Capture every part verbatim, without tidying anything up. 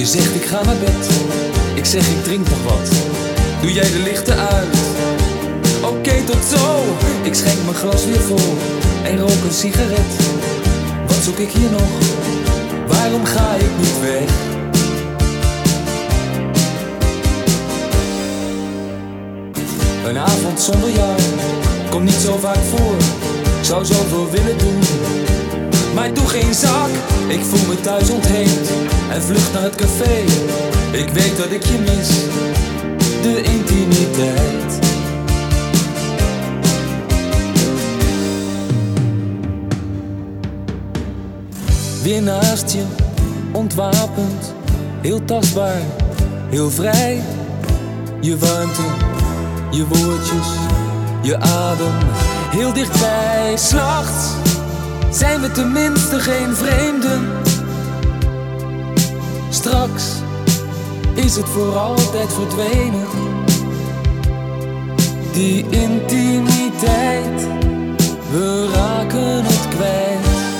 Je zegt ik ga naar bed, ik zeg ik drink nog wat. Doe jij de lichten uit? Oké, okay, tot zo. Ik schenk mijn glas weer vol en rook een sigaret. Wat zoek ik hier nog? Waarom ga ik niet weg? Een avond zonder jou komt niet zo vaak voor. Ik zou zoveel willen doen, maar ik doe geen zak. Ik voel me thuis ontheemd en vlucht naar het café. Ik weet dat ik je mis, de intimiteit. Weer naast je, ontwapend, heel tastbaar, heel vrij. Je warmte, je woordjes, je adem, heel dichtbij. 's Nachts zijn we tenminste geen vreemden. Straks is het voor altijd verdwenen. Die intimiteit, we raken het kwijt.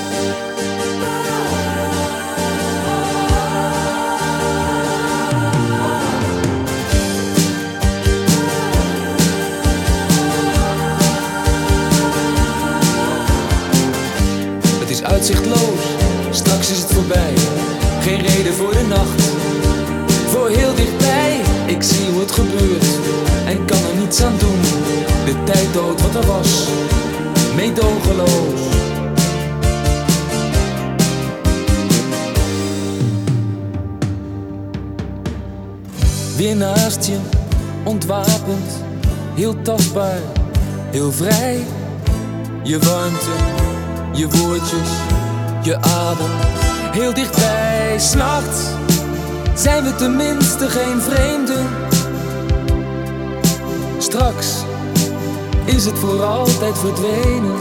Uitzichtloos, straks is het voorbij. Geen reden voor de nacht, voor heel dichtbij. Ik zie hoe het gebeurt en kan er niets aan doen. De tijd dood wat er was, meedogenloos. Weer naast je, ontwapend, heel tastbaar, heel vrij. Je warmte, je woordjes, je adem, heel dichtbij. 's Nachts zijn we tenminste geen vreemden. Straks is het voor altijd verdwenen.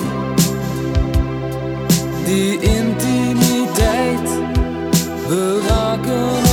Die intimiteit, we raken